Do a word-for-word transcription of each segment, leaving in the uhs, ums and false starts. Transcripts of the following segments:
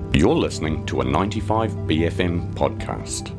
You're listening to a ninety-five B F M podcast.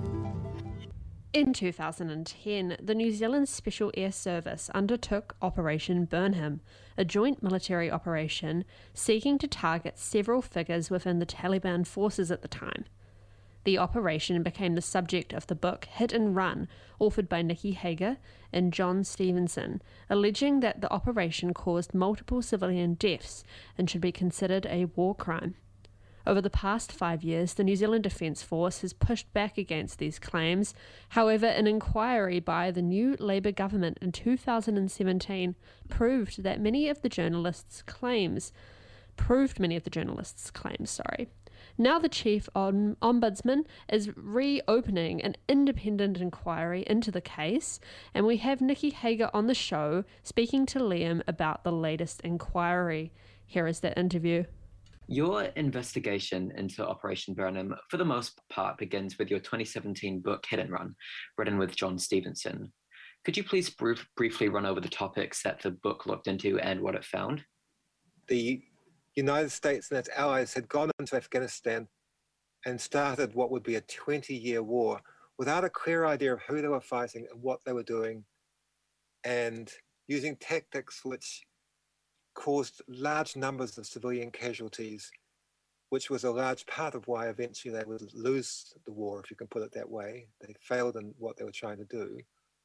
In two thousand ten, the New Zealand Special Air Service undertook Operation Burnham, a joint military operation seeking to target several figures within the Taliban forces at the time. The operation became the subject of the book Hit and Run, authored by Nicky Hager and John Stevenson, alleging that the operation caused multiple civilian deaths and should be considered a war crime. Over the past five years, the New Zealand Defence Force has pushed back against these claims. However, an inquiry by the new Labour government in two thousand seventeen proved that many of the journalists' claims proved many of the journalists' claims, sorry. Now the Chief Ombudsman is reopening an independent inquiry into the case, and we have Nicky Hager on the show speaking to Liam about the latest inquiry. Here is that interview. Your investigation into Operation Burnham, for the most part, begins with your twenty seventeen book, Hit and Run, written with John Stevenson. Could you please brief, briefly run over the topics that the book looked into and what it found? The United States and its allies had gone into Afghanistan and started what would be a twenty-year war without a clear idea of who they were fighting and what they were doing, and using tactics which caused large numbers of civilian casualties, which was a large part of why eventually they would lose the war, if you can put it that way. They failed in what they were trying to do.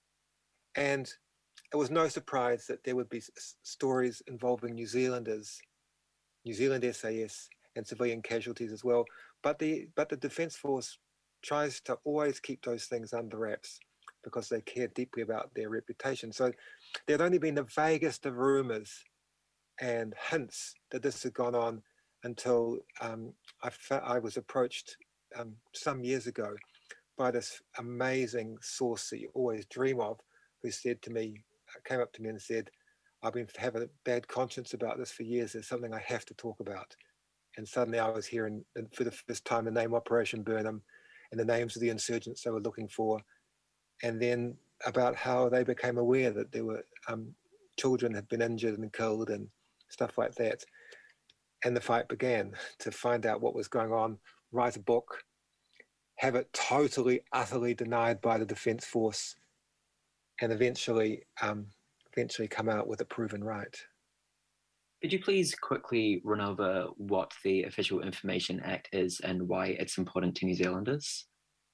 And it was no surprise that there would be s- stories involving New Zealanders, New Zealand S A S, and civilian casualties as well. But the but the Defence Force tries to always keep those things under wraps because they care deeply about their reputation. So there had only been the vaguest of rumours and hints that this had gone on until um, I, fa- I was approached um, some years ago by this amazing source that you always dream of, who said to me, came up to me and said, I've been having a bad conscience about this for years. There's something I have to talk about. And suddenly I was hearing for the first time the name Operation Burnham and the names of the insurgents they were looking for. And then about how they became aware that there were um, children had been injured and killed and stuff like that. And the fight began to find out what was going on, write a book, have it totally, utterly denied by the Defence Force, and eventually um, eventually come out with it proven right. Could you please quickly run over what the Official Information Act is and why it's important to New Zealanders?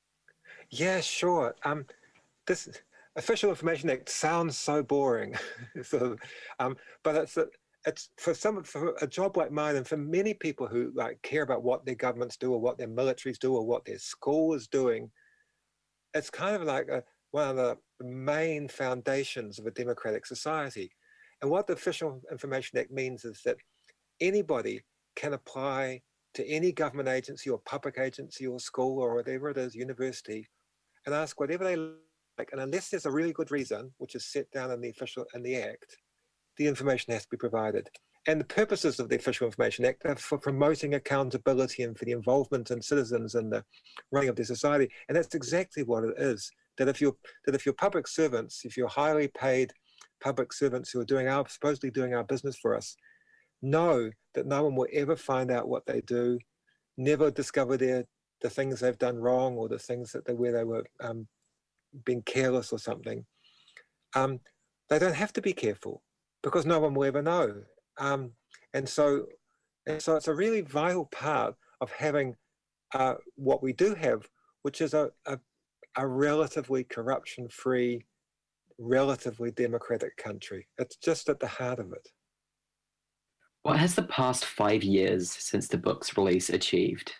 Yeah, sure. Um, this Official Information Act sounds so boring, so, um, but it's a, it's for some for a job like mine, and for many people who like care about what their governments do or what their militaries do or what their school is doing. It's kind of like a, one of the main foundations of a democratic society. And what the Official Information Act means is that anybody can apply to any government agency or public agency or school or whatever it is, university, and ask whatever they like. And unless there's a really good reason, which is set down in the official in the Act, the information has to be provided. And the purposes of the Official Information Act are for promoting accountability and for the involvement in citizens in the running of their society. And that's exactly what it is. That if you're that if you're public servants, if you're highly paid public servants who are doing our supposedly doing our business for us, know that no one will ever find out what they do, never discover their the things they've done wrong or the things that they where they were um, being careless or something. Um, they don't have to be careful because no one will ever know. Um, and so, and so it's a really vital part of having uh, what we do have, which is a, a, a relatively corruption-free, relatively democratic country. It's just at the heart of it. What has the past five years since the book's release achieved?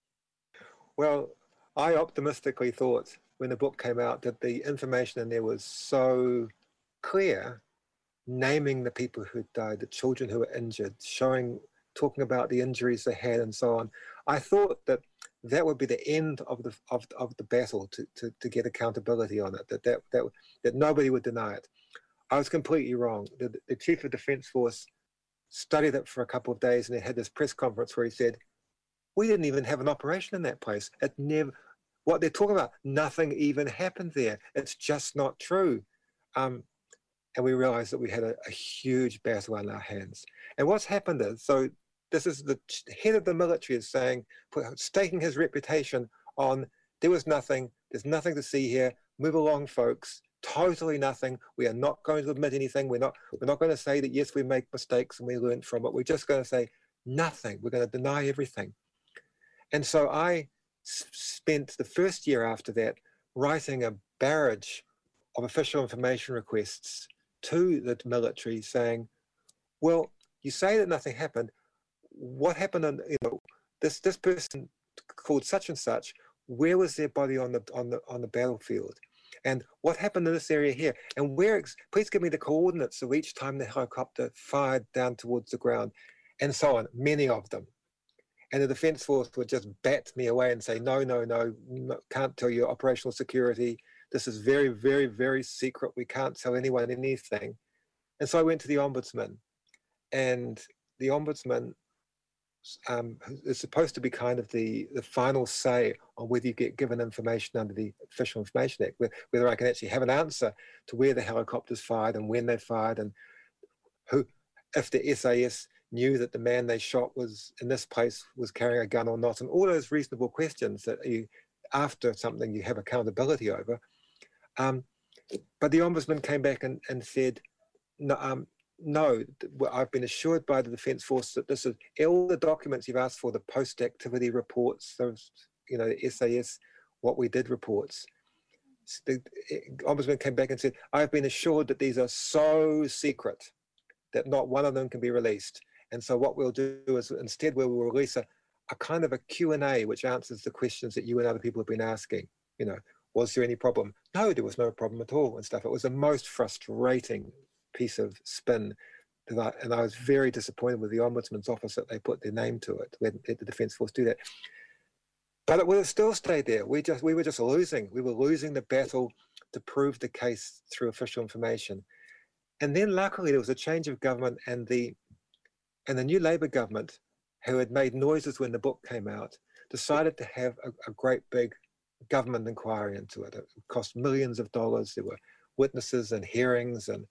Well, I optimistically thought when the book came out that the information in there was so clear, naming the people who died, the children who were injured, showing, talking about the injuries they had and so on. I thought that that would be the end of the of, of the battle to, to, to get accountability on it, that, that that that nobody would deny it. I was completely wrong. The, the Chief of Defence Force studied it for a couple of days and he had this press conference where he said, we didn't even have an operation in that place. It never, what they're talking about, nothing even happened there. It's just not true. Um, and we realized that we had a, a huge battle on our hands. And what's happened is, so this is the head of the military is saying, staking his reputation on, there was nothing, there's nothing to see here, move along, folks, totally nothing. We are not going to admit anything. We're not, we're not going to say that, yes, we make mistakes and we learned from it. We're just going to say nothing. We're going to deny everything. And so I spent the first year after that writing a barrage of official information requests to the military saying, well, you say that nothing happened. What happened on, you know, this this person called such and such, where was their body on the on the on the battlefield? And what happened in this area here? And where, please give me the coordinates of each time the helicopter fired down towards the ground, and so on, many of them. And the Defence Force would just bat me away and say, no, no, no, no, can't tell you, operational security. This is very, very, very secret. We can't tell anyone anything. And so I went to the Ombudsman, and the Ombudsman um, is supposed to be kind of the, the final say on whether you get given information under the Official Information Act, whether I can actually have an answer to where the helicopters fired and when they fired, and who, if the S A S knew that the man they shot was in this place was carrying a gun or not, and all those reasonable questions that you, after something you have accountability over. Um, but the Ombudsman came back and, and said, no, um, no, I've been assured by the Defence Force that this is, all the documents you've asked for, the post-activity reports, those, you know, the S A S, what we did reports. The Ombudsman came back and said, I've been assured that these are so secret that not one of them can be released. And so what we'll do is instead we will release a, a kind of a Q and A which answers the questions that you and other people have been asking. You know, was there any problem? No, there was no problem at all and stuff. It was the most frustrating piece of spin. That I, and I was very disappointed with the Ombudsman's office that they put their name to it, when the Defence Force do that. But it would have still stayed there. We just we were just losing. We were losing the battle to prove the case through official information. And then luckily there was a change of government, and the and the new Labour government, who had made noises when the book came out, decided to have a, a great big government inquiry into it. It cost millions of dollars. There were witnesses and hearings, and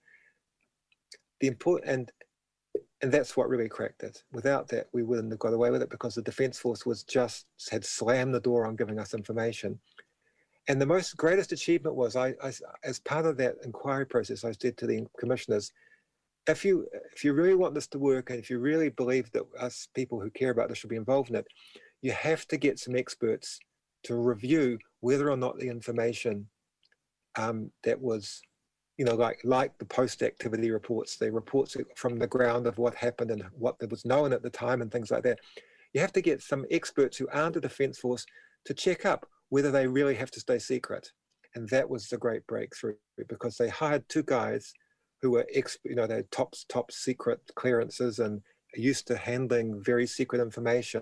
the important and and that's what really cracked it. Without that, we wouldn't have got away with it, because the Defence Force was just had slammed the door on giving us information. And the most greatest achievement was, I, I as part of that inquiry process, I said to the commissioners, if you if you really want this to work, and if you really believe that us people who care about this should be involved in it, you have to get some experts to review whether or not the information um, that was, you know, like like the post-activity reports, the reports from the ground of what happened and what was known at the time and things like that. You have to get some experts who aren't the Defence Force to check up whether they really have to stay secret. And that was the great breakthrough, because they hired two guys who were, ex, you know, they had top, top secret clearances and used to handling very secret information.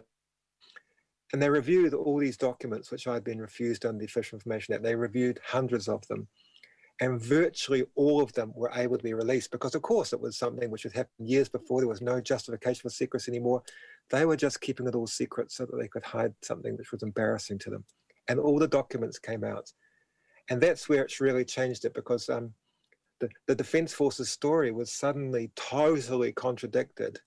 And they reviewed all these documents, which I'd been refused under the Official Information Act. They reviewed hundreds of them. And virtually all of them were able to be released, because, of course, it was something which had happened years before. There was no justification for secrecy anymore. They were just keeping it all secret so that they could hide something which was embarrassing to them. And all the documents came out. And that's where it's really changed it, because um, the, the Defence Force's story was suddenly totally contradicted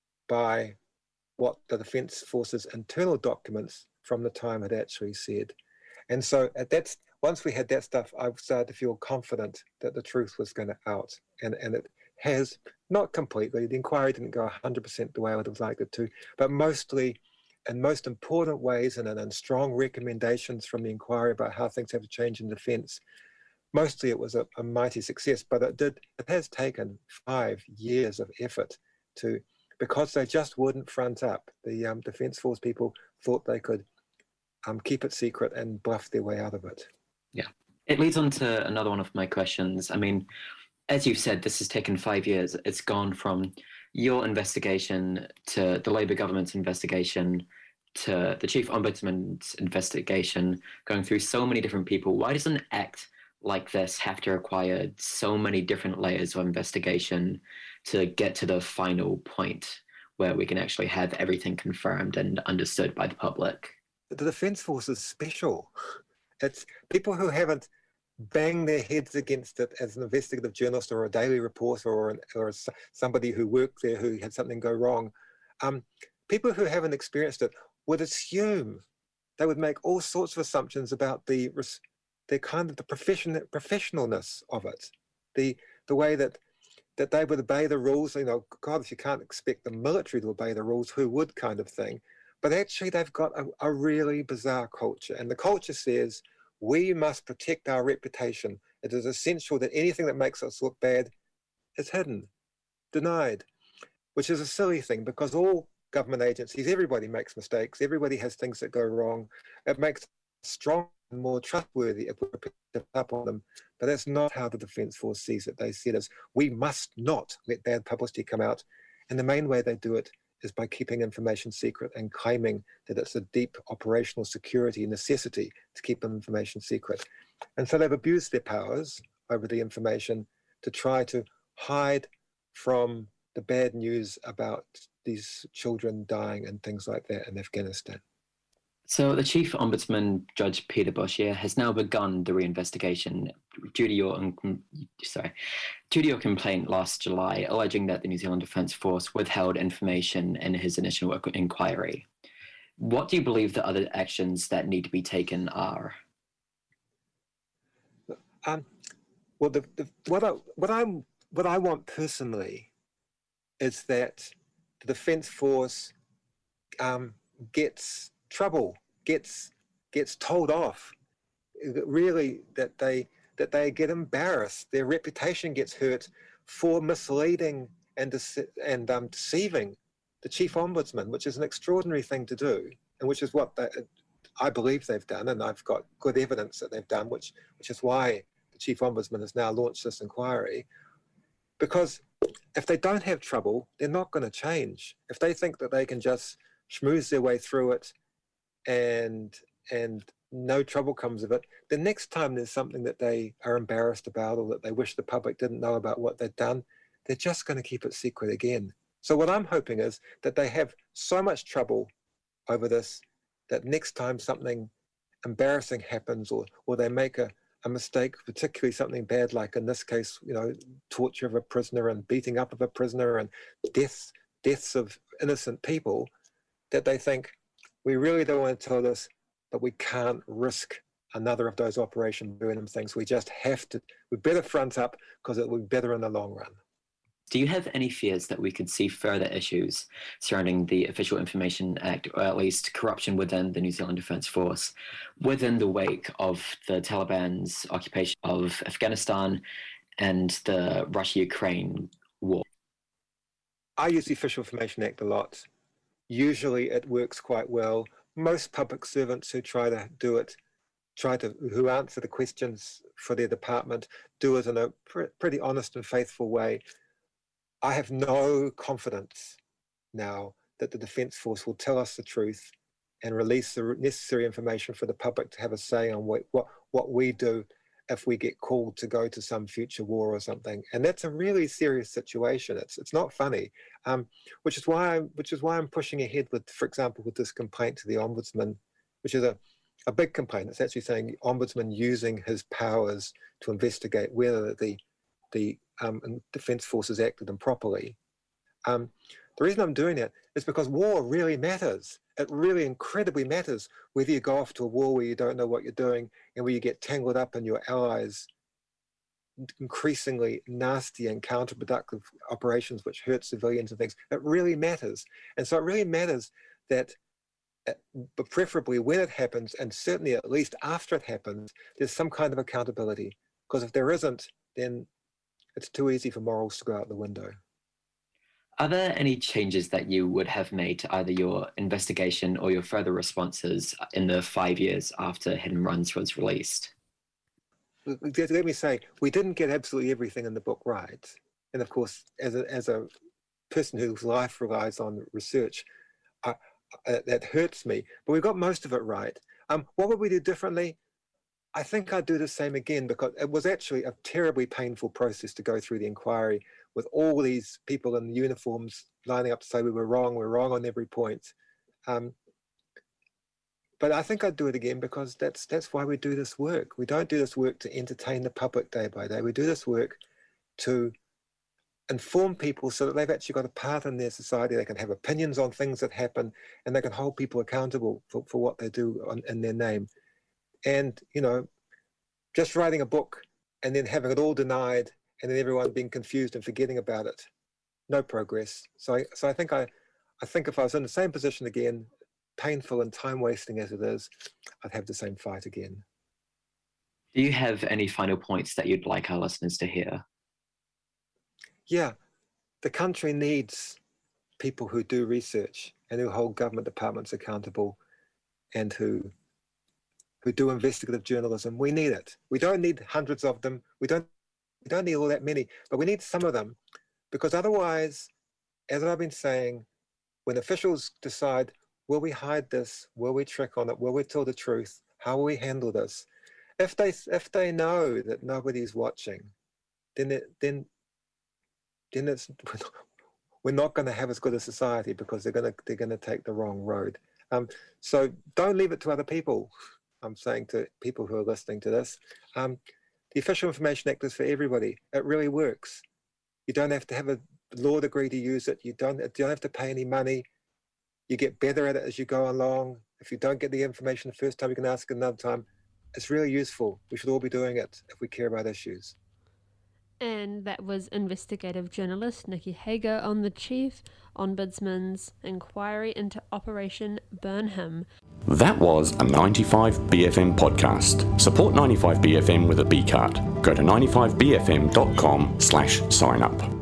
by what the Defence Force's internal documents from the time had actually said. And so at that, once we had that stuff, I started to feel confident that the truth was going to out. And, and it has, not completely. The inquiry didn't go one hundred percent the way I would have liked it to, but mostly, in most important ways, and in strong recommendations from the inquiry about how things have to change in defence. Mostly it was a, a mighty success, but it did. It has taken five years of effort to, because they just wouldn't front up. The um, Defence Force people thought they could um, keep it secret and bluff their way out of it. Yeah, it leads on to another one of my questions. I mean, as you've said, this has taken five years. It's gone from your investigation to the Labour government's investigation to the Chief Ombudsman's investigation, going through so many different people. Why does an act like this have to require so many different layers of investigation to get to the final point where we can actually have everything confirmed and understood by the public? The Defence Force is special. It's people who haven't banged their heads against it as an investigative journalist or a daily reporter or, an, or somebody who worked there who had something go wrong. Um, people who haven't experienced it would assume, they would make all sorts of assumptions about the the kind of the profession professionalness of it, the the way that that they would obey the rules. You know, God, if you can't expect the military to obey the rules, who would, kind of thing. But actually, they've got a, a really bizarre culture, and the culture says we must protect our reputation. It is essential that anything that makes us look bad is hidden, denied, which is a silly thing, because all government agencies, everybody makes mistakes, everybody has things that go wrong. It makes us strong and more trustworthy if we pick up on them. But that's not how the Defence Force sees it. They see it as, we must not let bad publicity come out. And the main way they do it is by keeping information secret and claiming that it's a deep operational security necessity to keep information secret. And so they've abused their powers over the information to try to hide from the bad news about these children dying and things like that in Afghanistan. So the Chief Ombudsman, Judge Peter Boshier, has now begun the reinvestigation due to your sorry, due to your complaint last July, alleging that the New Zealand Defence Force withheld information in his initial inquiry. What do you believe the other actions that need to be taken are? Um, well, the, the, what I what I'm what I want personally is that the Defence Force um, gets trouble, gets gets told off. Really, that they that they get embarrassed, their reputation gets hurt for misleading and dece- and um, deceiving the Chief Ombudsman, which is an extraordinary thing to do, and which is what they, I believe they've done, and I've got good evidence that they've done, which which is why the Chief Ombudsman has now launched this inquiry. Because if they don't have trouble, they're not going to change. If they think that they can just schmooze their way through it and and no trouble comes of it, the next time there's something that they are embarrassed about or that they wish the public didn't know about what they've done, they're just going to keep it secret again. So what I'm hoping is that they have so much trouble over this that next time something embarrassing happens, or or they make a, a mistake, particularly something bad like in this case, you know, torture of a prisoner and beating up of a prisoner and deaths deaths of innocent people, that they think, we really don't want to tell this, but we can't risk another of those Operation Burnham things. We just have to, we better front up because it will be better in the long run. Do you have any fears that we could see further issues surrounding the Official Information Act, or at least corruption within the New Zealand Defence Force, within the wake of the Taliban's occupation of Afghanistan and the Russia-Ukraine war? I use the Official Information Act a lot. Usually it works quite well. Most public servants who try to do it, try to, who answer the questions for their department, do it in a pr- pretty honest and faithful way. I have no confidence now that the Defence Force will tell us the truth and release the necessary information for the public to have a say on what, what, what we do if we get called to go to some future war or something. And that's a really serious situation. It's it's not funny, um, which is why I'm, which is why I'm pushing ahead with, for example, with this complaint to the Ombudsman, which is a, a big complaint. It's actually saying the Ombudsman using his powers to investigate whether the the um, Defence Forces acted improperly. Um, the reason I'm doing it is because war really matters. It really incredibly matters whether you go off to a war where you don't know what you're doing and where you get tangled up in your allies' increasingly nasty and counterproductive operations which hurt civilians and things. It really matters. And so it really matters that, but preferably when it happens, and certainly at least after it happens, there's some kind of accountability. Because if there isn't, then it's too easy for morals to go out the window. Are there any changes that you would have made to either your investigation or your further responses in the five years after Hit and Runs was released? Let me say, we didn't get absolutely everything in the book right. And of course, as a, as a person whose life relies on research, I, I, that hurts me. But we got most of it right. Um, what would we do differently? I think I'd do the same again, because it was actually a terribly painful process to go through the inquiry with all these people in uniforms lining up to say we were wrong, we're wrong on every point. Um, but I think I'd do it again because that's that's why we do this work. We don't do this work to entertain the public day by day. We do this work to inform people so that they've actually got a part in their society. They can have opinions on things that happen, and they can hold people accountable for, for what they do on, in their name. And, you know, just writing a book and then having it all denied and then everyone being confused and forgetting about it, no progress. So I, so I think I, I think if I was in the same position again, painful and time wasting as it is, I'd have the same fight again. Do you have any final points that you'd like our listeners to hear? Yeah, the country needs people who do research and who hold government departments accountable and who who do investigative journalism. We need it. We don't need hundreds of them. We don't we don't need all that many, but we need some of them, because otherwise, as I've been saying, when officials decide, will we hide this? Will we trick on it? Will we tell the truth? How will we handle this? If they if they know that nobody's watching, then it, then then it's we're not going to have as good a society, because they're going to they're going to take the wrong road. Um, so don't leave it to other people. I'm saying to people who are listening to this, um, the Official Information Act is for everybody. It really works. You don't have to have a law degree to use it. You don't you don't have to pay any money. You get better at it as you go along. If you don't get the information the first time, you can ask another time. It's really useful. We should all be doing it if we care about issues. And that was investigative journalist Nikki Hager on the Chief Ombudsman's inquiry into Operation Burnham. That was a ninety-five B F M podcast. Support ninety-five B F M with a B card. Go to ninety-five B F M dot com slash sign up.